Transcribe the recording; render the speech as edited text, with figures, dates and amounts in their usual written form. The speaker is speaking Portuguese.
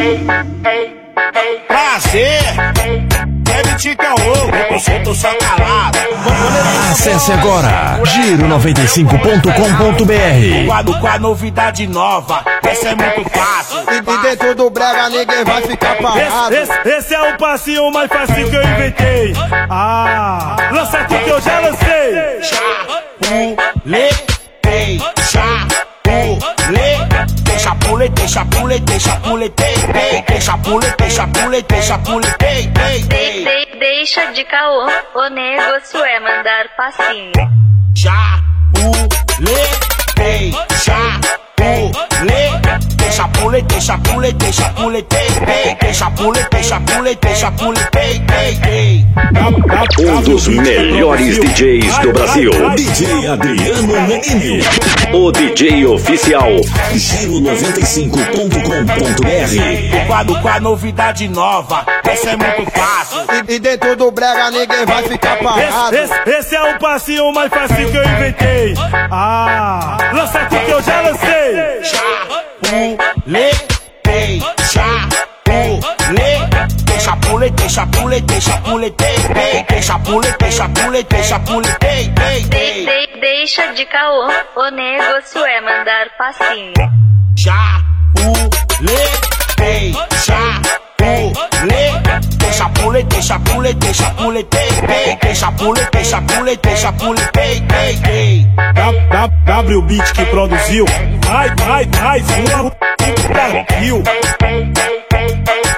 Prazer, deve te caô, eu solto só calado. Acesse agora giro95.com.br. Com a novidade nova, essa é muito fácil. E dentro do brega ninguém vai ficar parado. Esse é o passinho mais fácil que eu inventei. Lança aqui que eu já lancei. Chapuletei, chapuletei, chapuletei, chapuletei, chapuletei, chapuletei, chapuletei, chapuletei. Deixa de caô, o negócio é mandar passinho. Chapuletei, chapuletei, chapuletei, chapuletei, chapuletei, chapuletei, chapuletei, chapuletei. Um dos melhores DJs do Brasil, DJ Adriano Menini, o DJ oficial giro95.com.br. Com a novidade nova, essa é muito fácil. E dentro do brega ninguém vai ficar parado. Esse é o passinho mais fácil que eu inventei. Lança aqui que eu já lancei. Chapuletei, chapuletei, chapuletei, chapuletei, chapuletei, chapuletei, chapuletei, chapuletei. Deixa de caô, o negócio é mandar passinho. Chapuletei, chapuletei, chapuletei, chapuletei, chapuletei, chapuletei, chapuletei, chapuletei. W Beat que produziu. Mais uma Brasil.